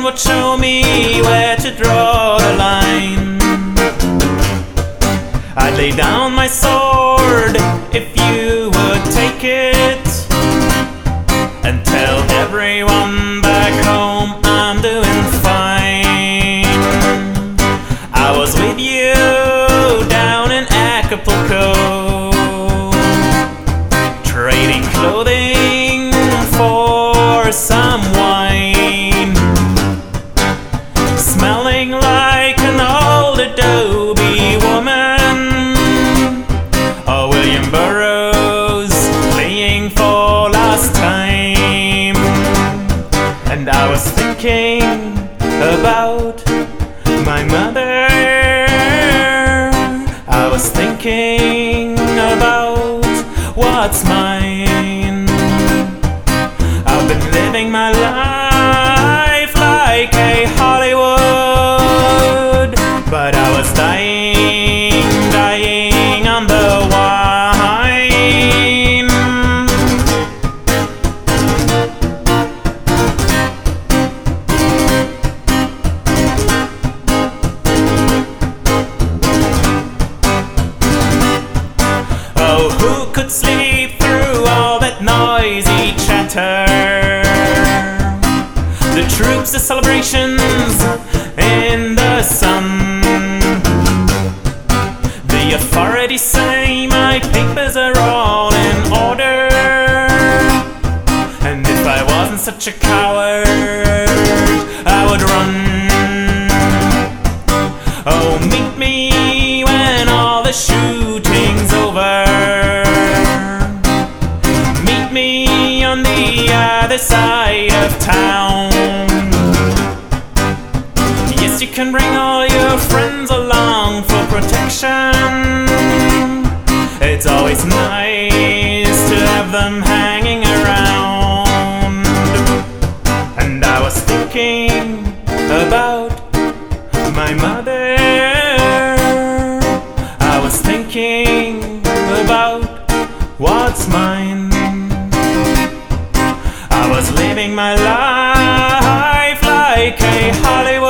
would show me where to draw the line. I'd lay down my sword if you would take it, and tell everyone back home I'm doing fine. I was with you down in Acapulco, trading clothing for some wine, smelling like an old adobe woman, or William Burroughs playing for last time. And I was thinking about my mother, I was thinking about what's mine. I've been living my life like a Hollywood, but I was dying on the wine. Oh, who could sleep through all that noisy chatter? The troops, the celebrations in the sun. The authorities say my papers are all in order, and if I wasn't such a coward, I would run. Oh, meet me when all the shooting's over. Meet me on the other side of town. Yes, you can bring all your friends along for protection. It's always nice to have them hanging around. And I was thinking about my mother, I was thinking about what's mine. I was living my life like a Hollywood